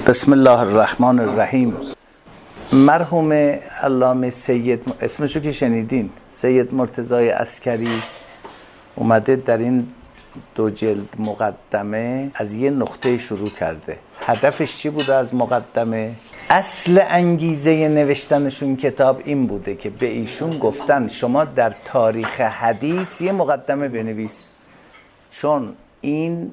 بسم الله الرحمن الرحیم. مرحوم علامه سید، اسمشو که شنیدین، سید مرتضی عسکری اومده در این 2 جلد مقدمه از یه نقطه شروع کرده. هدفش چی بوده از مقدمه؟ اصل انگیزه نوشتنشون کتاب این بوده که به ایشون گفتن شما در تاریخ حدیث یه مقدمه بنویس، چون این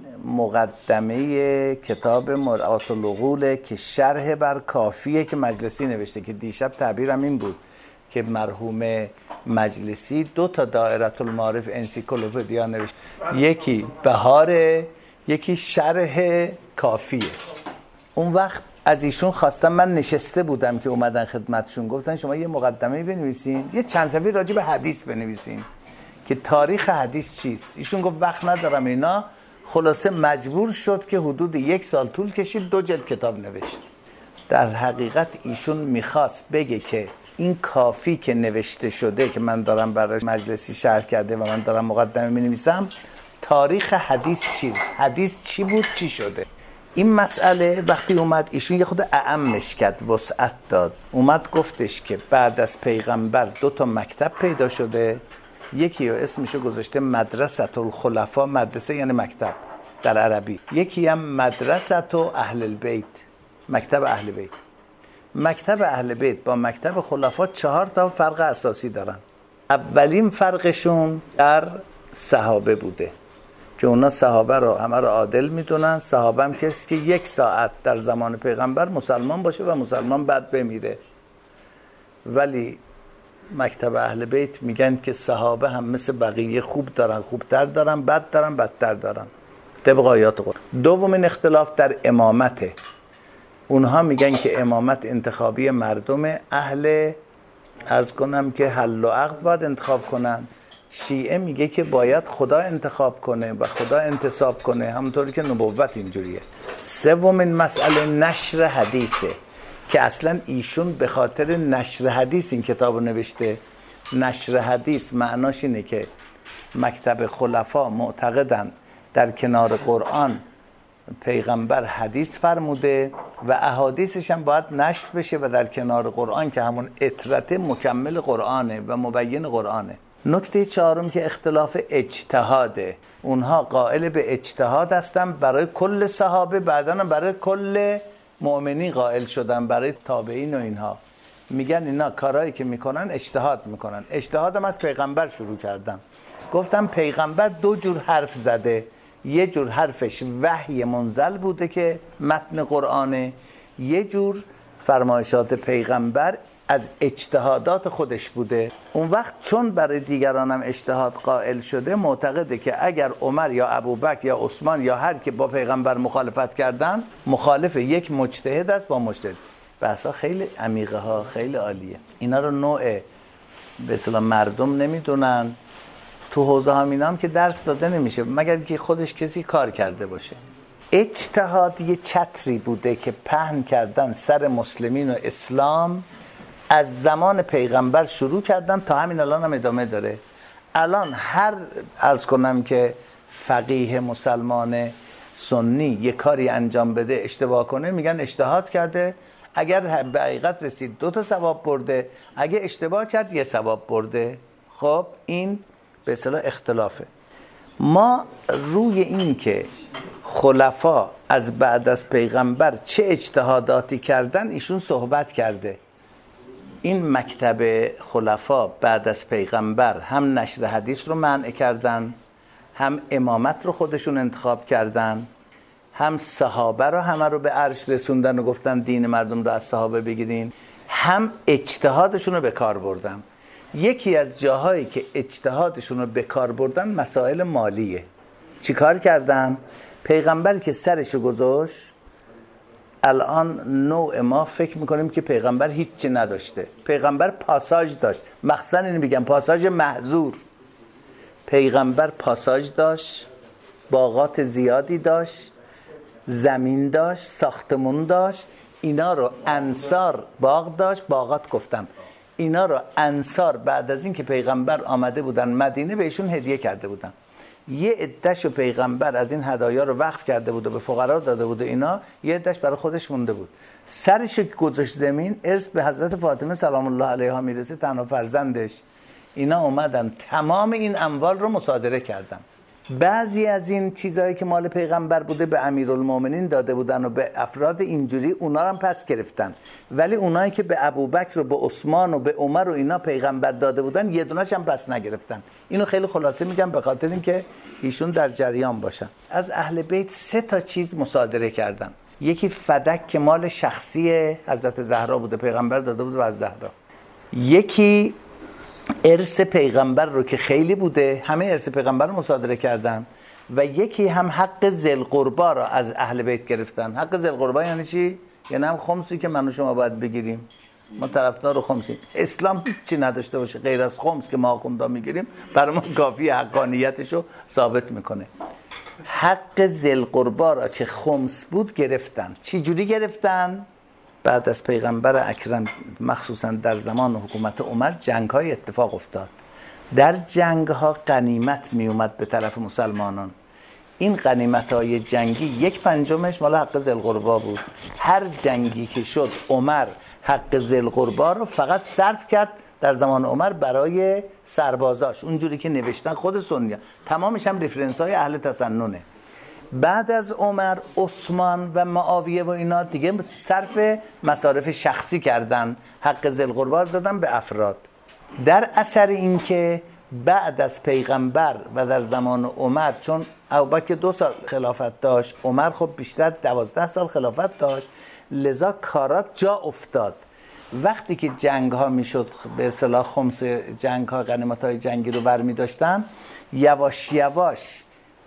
مقدمه کتاب مرآت العقوله که شرح بر کافیه که مجلسی نوشته، که دیشب تعبیرم این بود که مرحوم مجلسی 2 دائره المعارف انسیکلوپدیا نوشته، یکی بهاره، یکی شرح کافیه. اون وقت از ایشون خواستم، من نشسته بودم که اومدن خدمتشون، گفتن شما یه مقدمه بنویسین، یه چند صفحه راجع به حدیث بنویسین که تاریخ حدیث چیست. ایشون گفت وقت ندارم اینا. خلاصه مجبور شد که حدود 1 سال طول کشید 2 جلد کتاب نوشت. در حقیقت ایشون میخواست بگه که این کافی که نوشته شده که من دارم برای مجلسی شرح کرده و من دارم مقدمه مینویسم، تاریخ حدیث چیست، حدیث چی بود چی شده. این مسئله وقتی اومد ایشون یه خود اعمش کرد، وسعت داد، اومد گفتش که بعد از پیغمبر 2 مکتب پیدا شده، یکی اسمشو گذاشته مدرسة الخلفاء، مدرسه یعنی مکتب در عربی، یکی هم مدرسة اهل البیت، مکتب اهل بیت. مکتب اهل بیت با مکتب خلفا 4 فرق اساسی دارن. اولین فرقشون در صحابه بوده، که اونا صحابه رو همه رو عادل میدونن. صحابه هم کسی که 1 ساعت در زمان پیغمبر مسلمان باشه و مسلمان بعد بمیره. ولی مکتب اهل بیت میگن که صحابه هم مثل بقیه خوب دارن، خوبتر دارن، بد دارن، بدتر دارن، طبق آیات قرآن. دومین اختلاف در امامته. اونها میگن که امامت انتخابی مردم، اهل عرض کنم که حل و عقد باید انتخاب کنن. شیعه میگه که باید خدا انتخاب کنه و خدا انتصاب کنه، همونطوری که نبوت اینجوریه. سومین مسئله نشر حدیثه، که اصلا ایشون به خاطر نشر حدیث این کتاب رو نوشته. نشر حدیث معناش اینه که مکتب خلفا معتقدن در کنار قرآن پیغمبر حدیث فرموده و احادیثش هم باید نشر بشه و در کنار قرآن که همون اطرت مکمل قرآنه و مبین قرآنه. نکته 4 که اختلاف اجتهاده. اونها قائل به اجتهاد هستن برای کل صحابه، بعداً برای کل مؤمنین قائل شدن، برای تابعین و اینها. میگن اینا کارهایی که میکنن اجتهاد میکنن. اجتهاد هم از پیغمبر شروع کردن. گفتم پیغمبر 2 جور حرف زده، یه جور حرفش وحی منزل بوده که متن قرآنه، یه جور فرمایشات پیغمبر از اجتهادات خودش بوده. اون وقت چون برای دیگران هم اجتهاد قائل شده، معتقده که اگر عمر یا ابوبکر یا عثمان یا هر که با پیغمبر مخالفت کردن، مخالف یک مجتهد است با مجتهد. بحثا خیلی عمیقه ها، خیلی عالیه. اینا رو نوع به اصطلاح مردم نمیدونن، تو حوزه هم اینا هم که درس داده نمیشه مگر که خودش کسی کار کرده باشه. اجتهاد یه چتری بوده که پهن کردن سر مسلمین و اسلام، از زمان پیغمبر شروع کردن تا همین الان هم ادامه داره. الان هر عرض کنم که فقیه مسلمان سنی یه کاری انجام بده اشتباه کنه، میگن اجتهاد کرده، اگر به حقیقت رسید 2 ثواب برده، اگه اشتباه کرد 1 ثواب برده. خب این به اصطلاح اختلافه. ما روی این که خلفا از بعد از پیغمبر چه اجتهاداتی کردن ایشون صحبت کرده. این مکتب خلفا بعد از پیغمبر هم نشر حدیث رو منع کردن، هم امامت رو خودشون انتخاب کردن، هم صحابه رو همه رو به عرش رسوندن و گفتن دین مردم رو از صحابه بگیرین، هم اجتهادشون رو به کار بردن. یکی از جاهایی که اجتهادشون رو به کار بردن مسائل مالیه. چی کار کردن؟ پیغمبر که سرشو گذاشت، الان نوع ما فکر میکنیم که پیغمبر هیچی نداشته. پیغمبر پاساژ داشت، مخصوصا اینو میگم پاساژ محظور. پیغمبر پاساژ داشت، باغات زیادی داشت، زمین داشت، ساختمون داشت. اینا رو انصار، باغ داشت، باغات گفتم، اینا رو انصار بعد از این که پیغمبر آمده بودن مدینه بهشون هدیه کرده بودن. یه عده‌شو پیغمبر از این هدایا رو وقف کرده بود و به فقرا داده بود و اینا، یه عده‌ش برای خودش مونده بود. سرش که گذاشت زمین، ارث به حضرت فاطمه سلام الله علیها میرسه، تنها فرزندش. اینا اومدن تمام این اموال رو مصادره کردن. بعضی از این چیزایی که مال پیغمبر بوده به امیرالمومنین داده بودن و به افراد اینجوری، اونا رو هم پس گرفتن. ولی اونایی که به ابوبکر و به عثمان و به عمر و اینا پیغمبر داده بودن یه دونه‌ش هم پس نگرفتن. اینو خیلی خلاصه میگم به خاطر اینکه ایشون در جریان باشن. از اهل بیت 3 تا چیز مصادره کردن. یکی فدک که مال شخصی حضرت زهرا بوده، پیغمبر داده بود از زهرا. یکی ارث پیغمبر رو که خیلی بوده، همه ارث پیغمبر رو مصادره کردن. و یکی هم حق ذل قربا رو از اهل بیت گرفتن. حق ذل قربا یعنی چی؟ یعنی هم خمسی که من و شما باید بگیریم. ما طرفدار خمسیم. اسلام هیچی نداشته باشه غیر از خمس که ما آخوندا میگیریم، برای ما کافی حقانیتش رو ثابت میکنه. حق ذل قربا را که خمس بود گرفتن. چی جوری گرفتن؟ بعد از پیغمبر اکرم مخصوصا در زمان حکومت عمر جنگ‌های اتفاق افتاد. در جنگ‌ها غنیمت می اومد به طرف مسلمانان. این غنیمت‌های جنگی 1/5 مال حق ذل قربا بود. هر جنگی که شد عمر حق ذل قربا رو فقط صرف کرد در زمان عمر برای سربازاش، اونجوری که نوشتن خود سنی‌ها. تمامش هم رفرنس‌های اهل تسننه. بعد از عمر عثمان و معاویه و اینا دیگه صرف مصارف شخصی کردن، حق ذل قربا دادن به افراد. در اثر این که بعد از پیغمبر و در زمان عمر، چون ابوبکر 2 سال خلافت داشت، عمر خب بیشتر 12 سال خلافت داشت، لذا کارات جا افتاد. وقتی که جنگ ها میشد به اصطلاح خمس جنگ ها، غنیمت های جنگی رو برمی داشتن، یواش یواش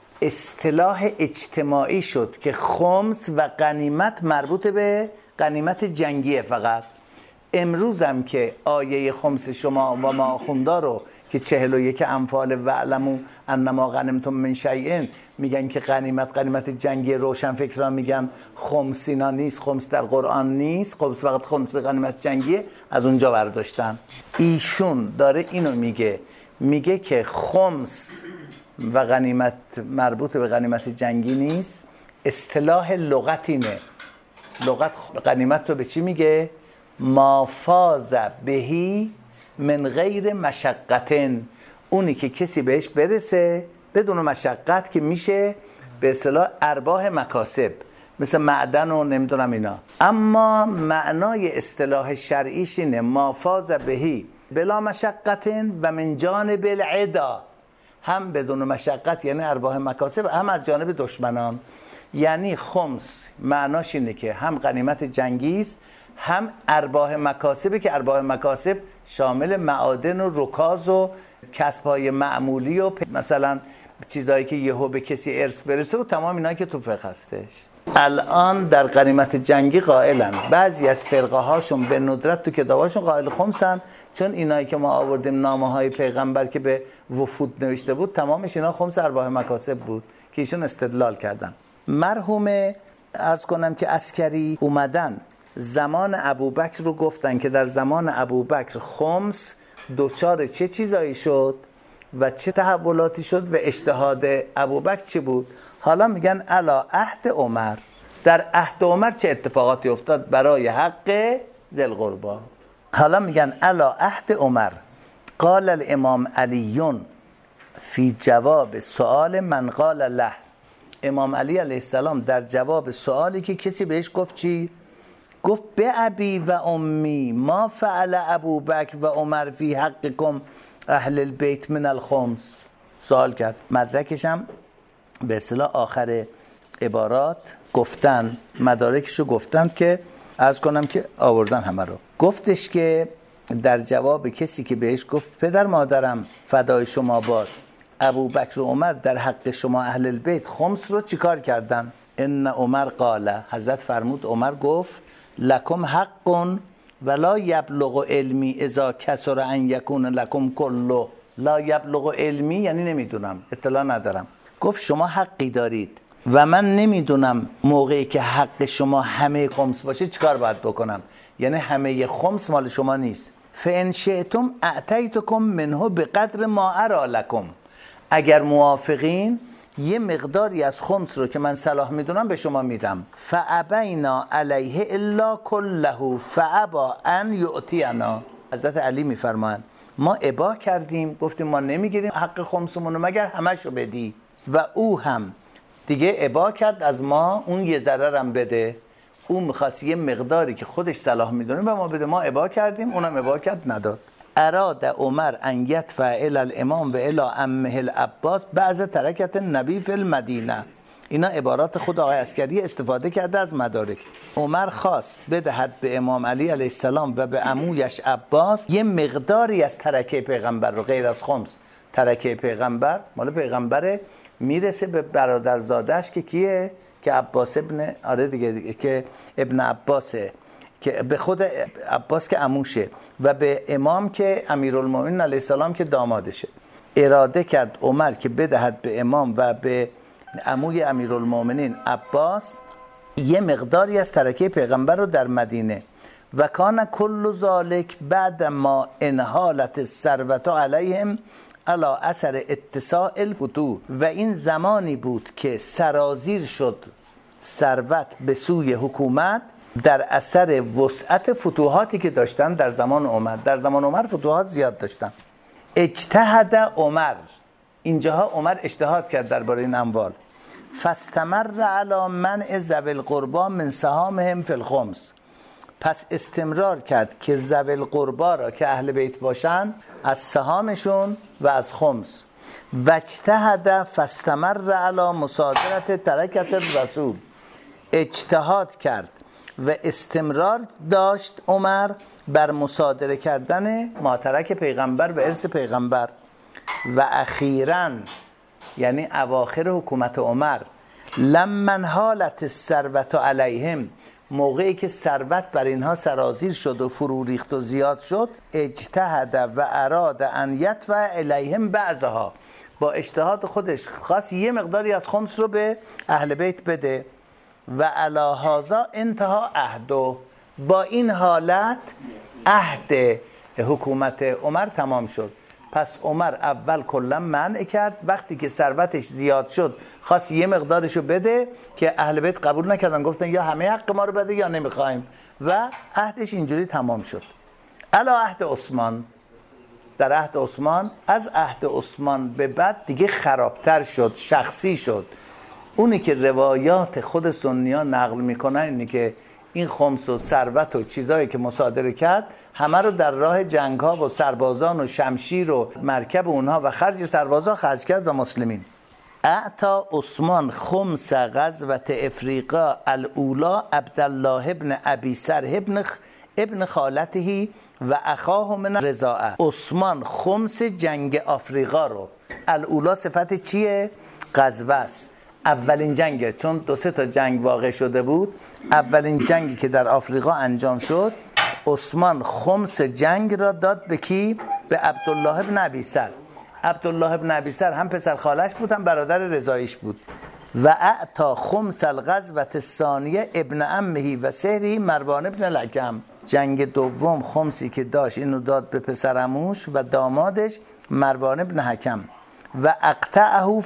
اصطلاح اجتماعی شد که خمس و غنیمت مربوط به غنیمت جنگیه فقط. امروز هم که آیه خمس شما و ما خوندا رو که 41 انفال و علمو انما غنمتم من شیء میگن که غنیمت جنگی، روشنفکران میگن خمس اینا نیست، خمس در قرآن نیست، خمس فقط خمس غنیمت جنگیه، از اونجا برداشتن. ایشون داره اینو میگه که خمس و غنیمت مربوط به غنیمت جنگی نیست، اصطلاح لغت اینه. لغت غنیمت رو به چی میگه؟ ما فاز بهی من غیر مشقتن، اونی که کسی بهش برسه بدون مشقت، که میشه به اصطلاح ارباح مکاسب، مثل معدن و نمیدونم اینا. اما معنای اصطلاح شرعیش اینه ما فاز بهی بلا مشقتن و من جانب العدا، هم بدون مشقت یعنی ارباح مکاسب، هم از جانب دشمنان. یعنی خمس معناش اینه که هم غنیمت جنگی است، هم ارباح مکاسبه، که ارباح مکاسب شامل معادن و رکاز و کسب‌های معمولی و مثلا چیزایی که یهو به کسی ارث برسه و تمام اینا که تو فقه هستش. الان در غنیمت جنگی قائلن، بعضی از فرقه هاشون به ندرت تو کتاباشون قائل خمسن، چون اینایی که ما آوردیم نامه های پیغمبر که به وفود نوشته بود تمامش اینا خمس ارباح مکاسب بود که ایشون استدلال کردن. مرحوم عرض کنم که عسکری اومدن زمان ابوبکر رو گفتن که در زمان ابوبکر خمس دوچار چه چیزایی شد و چه تحولاتی شد و اجتهاد ابوبکر چی بود. حالا میگن الا عهد عمر، در عهد عمر چه اتفاقاتی افتاد برای حق ذل قربا. حالا میگن الا عهد عمر قال الامام علی فی جواب سؤال من قال له، امام علی علیه السلام در جواب سوالی که کسی بهش گفت چی؟ گفت به ابی و امی ما فعل ابوبکر و عمر فی حقکم اهل البیت من الخمس. سوال کرد، مدرکش هم به اصطلاح آخر عبارات گفتن، مدارکشو گفتن که عرض کنم که آوردن همه رو. گفتش که در جواب کسی که بهش گفت پدر مادرم فدای شما باد، ابوبکر و عمر در حق شما اهل البیت خمس رو چیکار کردن؟ ان عمر قال، حضرت فرمود عمر گفت لکم حق ولا یبلغ علمی اذا کسر ان یکون لکم کلو. لا یبلغ علمی یعنی نمیدونم، اطلاع ندارم. گفت شما حقی دارید و من نمیدونم موقعی که حق شما همه خمس باشه چیکار باید بکنم، یعنی همه خمس مال شما نیست. فان شئتم اعطیتکم منه بقدر ما ارى لکم، اگر موافقین یه مقداری از خمس رو که من صلاح میدونم به شما میدم. فابینا علیه الا کله فابا ان یعطینا. حضرت علی میفرمایند ما ابا کردیم، گفتیم ما نمیگیریم حق خمسمون رو مگر همشو بدی، و او هم دیگه ابا کرد از ما اون یه ذره هم بده. اون میخواست یه مقداری که خودش صلاح میدونه به ما بده، ما ابا کردیم، اونم ابا کرد نداد. اراد عمر ان یدفع الی الامام و الی عمه العباس بعض ترکت النبی فی المدینه. اینا عبارات خود آقای عسکری استفاده کرده از مدارک. عمر خواست بدهد به امام علی علیه السلام و به عمویش عباس یه مقداری از ترکه پیغمبر رو، غیر از خمس. ترکه پیغمبر مال پیغمبره، میرسه به برادرزادش که کیه؟ که عباس ابن دیگه که ابن عباسه، که به خود عباس که عموشه و به امام که امیرالمومنین علیه السلام که دامادشه. اراده کرد عمر که بدهد به امام و به عموی امیرالمومنین عباس یه مقداری از ترکه پیغمبر رو در مدینه. و کان کل ذالک بعد ما انحالت الثروة علیهم علی اثر اتساع الفتوح. و این زمانی بود که سرازیر شد ثروت به سوی حکومت در اثر وسعت فتوحاتی که داشتن در زمان عمر. در زمان عمر فتوحات زیاد داشتن. اجتهد عمر، اینجاها عمر اجتهاد کرد درباره این اموال. فاستمر علی منع ذوی القربی من سهامهم فی الخمس. پس استمرار کرد که ذوی القربی را که اهل بیت باشن از سهامشون و از خمس. و اجتهد فاستمر علی مصادرت ترکت الرسول. اجتهاد کرد و استمرار داشت عمر بر مصادره کردن ماترک پیغمبر و ارث پیغمبر. و اخیراً یعنی اواخر حکومت عمر، لمن حالت الثروة علیهم، موقعی که ثروت بر اینها سرازیر شد و فرو ریخت و زیاد شد، اجتهد و اراد ان یدفع الیهم بعضها، با اجتهاد خودش خواست یه مقداری از خمس رو به اهل بیت بده. و علی هذا انتهى عهده، با این حالت عهد حکومت عمر تمام شد. پس عمر اول کلا منع کرد، وقتی که ثروتش زیاد شد خواست یه مقدارشو بده که اهل بیت قبول نکردن، گفتن یا همه حق ما رو بده یا نمیخوایم، و عهدش اینجوری تمام شد. علی عهد عثمان، در عهد عثمان، از عهد عثمان به بعد دیگه خرابتر شد، شخصی شد. اونی که روایات خود سنی‌ها نقل میکنن اینه که این خمس و ثروت و چیزایی که مصادره کرد همه رو در راه جنگ‌ها و سربازان و شمشیر و مرکب اونها و خرج سربازا خرج کرد و مسلمین. اعطا عثمان خمس غزوة افریقا الاولا عبدالله ابن ابی سرح ابن خالته و اخاه من رضاعه. عثمان خمس جنگ آفریقا رو، الاولا صفت چیه؟ غزوه است، اولین جنگه، چون 2-3 تا جنگ واقع شده بود. اولین جنگی که در آفریقا انجام شد، عثمان خمس جنگ را داد به کی؟ به عبدالله ابن ابی سر. عبدالله ابن ابی سر هم پسر خالش بود هم برادر رضایش بود. و اعطا خمس الغزوة الثانیه ابن عمه و سهری مروان ابن الحکم. جنگ دوم خمسی که داشت اینو داد به پسر عموش و دامادش مروان ابن حکم. و اقطعه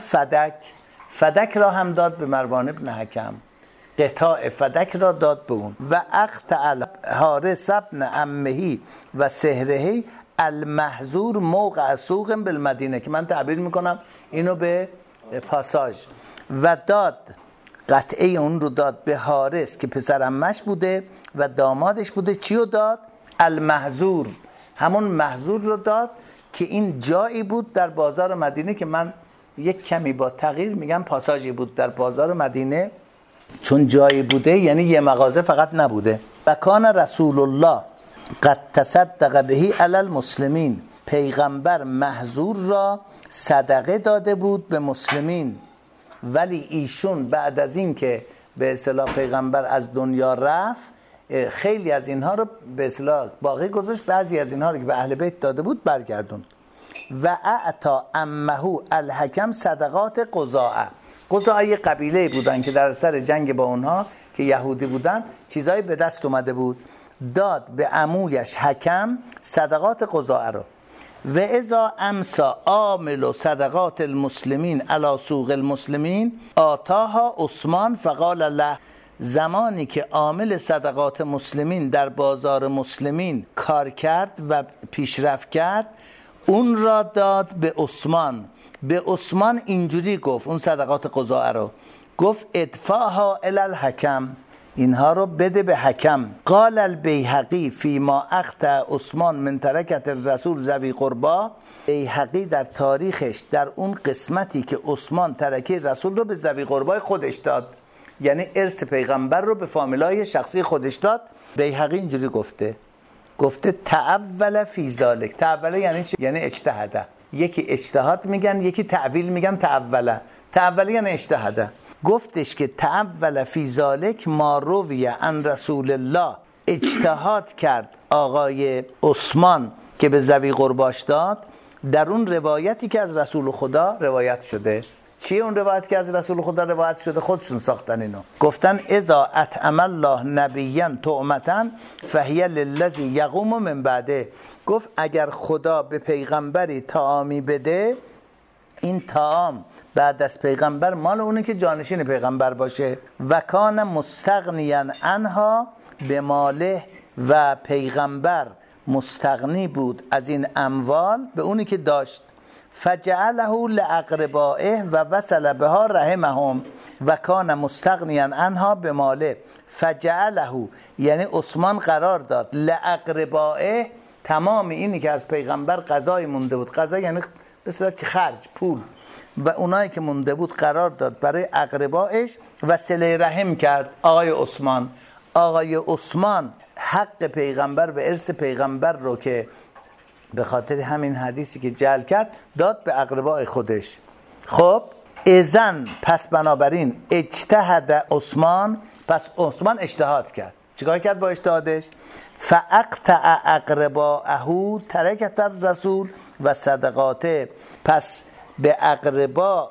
فدک را هم داد به مروان ابن حکم، قطاع فدک را داد به اون. و اقطع حارث ابن عمه و سهره المحظور موقع سوق بالمدینه، که من تعبیر میکنم اینو به پاساژ. و داد قطعه اون رو داد به حارث که پسر عمش بوده و دامادش بوده. چی رو داد؟ المحظور، همون محظور رو داد که این جایی بود در بازار مدینه که من یک کمی با تغییر میگم پاساژی بود در بازار مدینه، چون جایی بوده یعنی یه مغازه فقط نبوده. و کان رسول الله قد تصدق بهی علی المسلمین، پیغمبر محظور را صدقه داده بود به مسلمین. ولی ایشون بعد از این که به اصطلاح پیغمبر از دنیا رفت، خیلی از اینها رو به اصطلاح باقی گذاشت، بعضی از اینها رو که به اهل بیت داده بود برگردوند. و اعطا امه الحکم صدقات قضاعه. قضاعه قبیله بودن که در سر جنگ با اونها که یهودی بودن چیزایی به دست اومده بود، داد به عمویش حکم صدقات قضاعه رو. و اذا امسا عامل صدقات المسلمین علی سوق المسلمین آتاها عثمان فقال له، زمانی که عامل صدقات مسلمین در بازار مسلمین کار کرد و پیشرفت کرد، اون را داد به عثمان. به عثمان اینجوری گفت، اون صدقات قضاء رو گفت ادفعها الی الحکم، اینها رو بده به حکم. قال البیهقی فی ما اخطأ عثمان من ترکت الرسول ذوی قربا، بیهقی در تاریخش در اون قسمتی که عثمان ترکه رسول رو به ذوی قربای خودش داد، یعنی ارث پیغمبر رو به فامیلای شخصی خودش داد، بیهقی اینجوری گفته تعول فی ذالک. تعول یعنی چی؟ یعنی اجتهاده. یکی اجتهاد میگن، یکی تعویل میگن. تعول یعنی اجتهاده. گفتش که تعول فی ذالک ما روی عن رسول الله، اجتهاد کرد آقای عثمان که به ذوی قرباش داد در اون روایتی که از رسول خدا روایت شده. چیه اون روایت که از رسول خدا روایت شده؟ خودشون ساختن اینو. گفتن اذا اطعم الله نبیا طعمة فهی للذی یقوم من بعده. گفت اگر خدا به پیغمبری طعامی بده، این طعام بعد از پیغمبر مال اونه که جانشین پیغمبر باشه. و کان مستغنیا عنها به ماله، و پیغمبر مستغنی بود از این اموال به اونی که داشت. فجعله لاقربائه و وصل بها رحمهم و کان مستغنیا عنها به ماله. فجعله یعنی عثمان قرار داد لاقربائه، تمام اینی که از پیغمبر قضای مونده بود، قضا یعنی به صورت خرج، پول، و اونایی که مونده بود قرار داد برای اقربائش و صله رحم کرد. آقای عثمان حق پیغمبر و ارث پیغمبر رو که به خاطر همین حدیثی که جعل کرد داد به اقرباء خودش. خب اذن پس بنابراین اجتهد عثمان، پس عثمان اجتهاد کرد. چیکار کرد با اجتهادش؟ فاقطع اقرباءه ترکت الرسول و صدقاته، پس به اقربا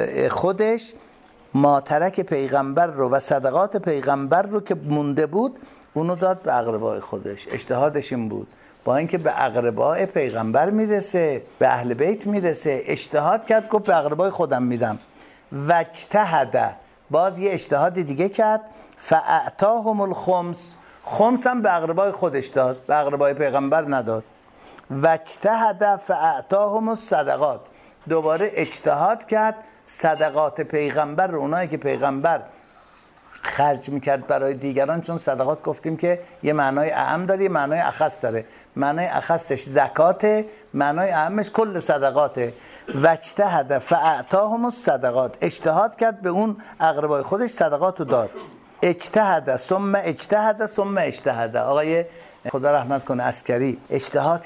خودش ما ترک پیغمبر رو و صدقات پیغمبر رو که مونده بود اونو داد به اقرباء خودش. اجتهادش این بود، با اینکه به اقرباء پیغمبر میرسه، به اهل بیت میرسه، اجتهاد کرد گفت به اقرباء خودم میدم. و اجتهد، باز یه اجتهاد دیگه کرد، فاعطاهم الخمس، خمس هم به اقرباء خودش داد، به اقرباء پیغمبر نداد. و اجتهد فاعطاهم الصدقات، دوباره اجتهاد کرد صدقات پیغمبر رو، اونایی که پیغمبر خرج میکرد برای دیگران، چون صدقات گفتیم که یه معنای اعم داره یه معنای اخص داره. معنای اخصش زکاته، معنای اعمش کل صدقاته. و اجتهد فاعطاهم الصدقات، اجتهاد کرد به اون اقربای خودش صدقات رو داد. اجتهد ثم اجتهد ثم اجتهد. آقای خدا رحمت کنه عسکری اجتهاد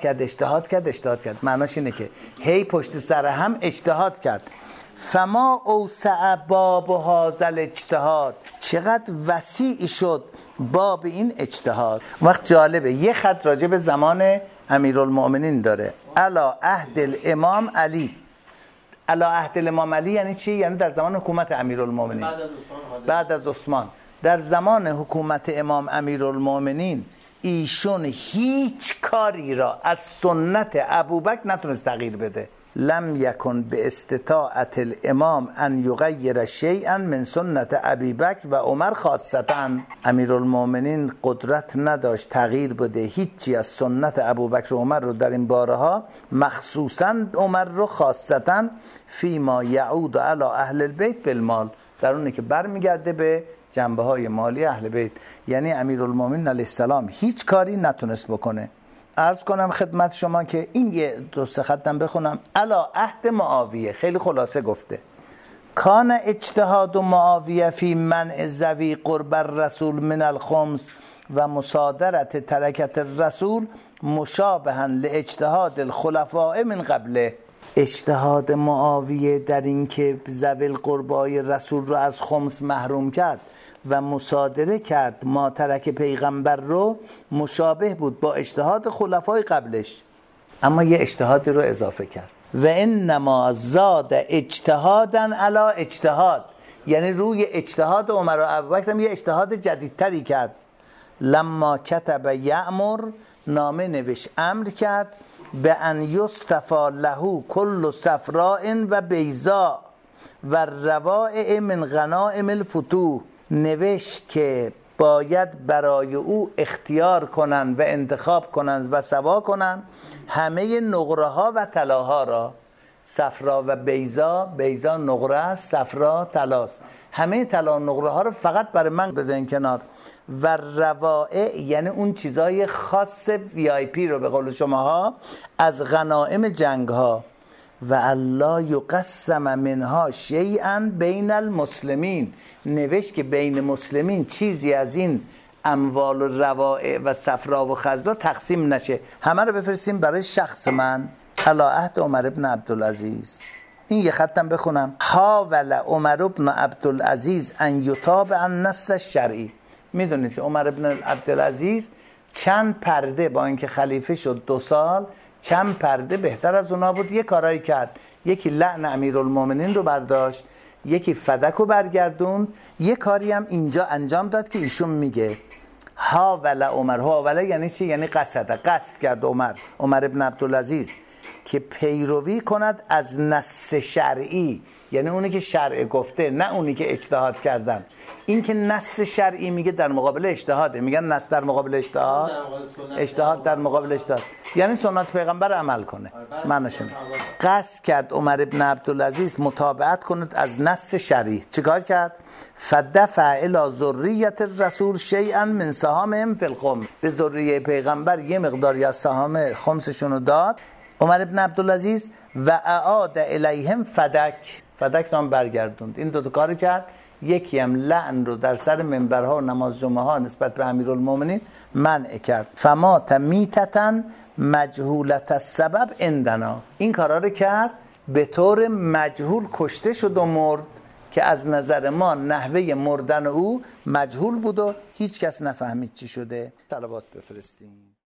کرد. معناش اینه که هی پشت سر هم اجتهاد کرد. فما اوسع باب هذا الاجتهاد، چقدر وسیع شد باب این اجتهاد. وقت جالبه، یه خط راجع به زمان امیرالمؤمنین داره، علی عهد الامام علی. علی عهد الامام علی یعنی چی؟ یعنی در زمان حکومت امیرالمؤمنین، بعد از عثمان. در زمان حکومت امام امیرالمؤمنین ایشون هیچ کاری را از سنت ابوبکر نتونست تغییر بده. لم یکن به استطاعت الامام ان یغیر شیئا من سنت ابی بکر و عمر خاصتا. امیرالمؤمنین قدرت نداشت تغییر بده هیچی از سنت ابوبکر و عمر رو در این بارها، مخصوصا عمر رو خاصتا، فیما یعود علی اهل البیت بالمال، در اونه که برمیگرده به جنبه های مالی اهل بیت. یعنی امیرالمؤمنین علیه السلام هیچ کاری نتونست بکنه. عرض کنم خدمت شما که این یه دو سه خطم بخونم. علی عهد معاویه، خیلی خلاصه گفته، کان اجتهاد معاویه فی منع ذوی قرب الرسول من الخمس و مصادرت ترکت الرسول مشابها لاجتهاد الخلفاء من قبله. اجتهاد معاویه در این که ذوی القربای رسول رو از خمس محروم کرد و مصادره کرد ما ترک پیغمبر رو، مشابه بود با اجتهاد خلفای قبلش، اما یه اجتهادی رو اضافه کرد. و انما زاد اجتهادا علی اجتهاد، یعنی روی اجتهاد عمر و ابوبکر یه اجتهاد جدیدتری کرد. لما کتب یأمر، نامه نوشت امر کرد، به ان یصطفی له کل صفراء و بیضاء و روائع من غنائم الفتوح، نوشت که باید برای او اختیار کنند و انتخاب کنند و سوا کنند همه نقره ها و طلاها را. صفرا و بیضا، بیضا نقره است، صفرا طلاست، همه طلا و نقره ها رو فقط برای من بزنین کنار. و روائع یعنی اون چیزای خاص VIP رو به قول شماها از غنائم جنگ ها. و الله یقسم منها شیئا بین المسلمین، نوشت که بین مسلمین چیزی از این اموال و روائع و صفرا و خضرا تقسیم نشه، همه رو بفرستیم برای شخص من. علی عهد عمر ابن عبدالعزیز. این یه خطم بخونم. حاول عمر ابن عبدالعزیز ان یتابع النص الشرعی. میدونید که عمر ابن عبدالعزیز چند پرده با اینکه خلیفه شد 2 سال، چند پرده بهتر از اونا بود، یه کارایی کرد. یکی لعن امیرالمومنین رو برداشت، یکی فدک رو برگردوند، یه کاری هم اینجا انجام داد که ایشون میگه حاول عمر. حاول یعنی چی؟ یعنی قصد کرد عمر ابن عبدالعزیز که پیروی کند از نص شرعی، یعنی اونی که شرع گفته، نه اونی که اجتهاد کردن. این که نص شرعی میگه در مقابل اجتهاده، میگن نص در مقابل اجتهاد، اجتهاد در مقابل اجتهاد، یعنی سنت پیغمبر عمل کنه. معنیش قصد کرد عمر ابن عبدالعزیز متابعت کند از نص شرعی. چیکار کرد؟ فدفع الی ذریه الرسول شیئا من سهامهم فی الخمس، به ذریه پیغمبر یه مقداری از سهام خمسشون رو داد عمر ابن عبدالعزیز. و اعاد الیهم فدک رو هم برگردوند. این دو کارو کرد. یکی هم لعن رو در سر منبرها و نماز جمعه ها نسبت به امیرالمومنین منع کرد. فمات میتتن مجهولت السبب عندنا، این کارا رو کرد به طور مجهول، کشته شد و مرد که از نظر ما نحوه مردن او مجهول بود و هیچ کس نفهمید چی شده. صلوات بفرستیم.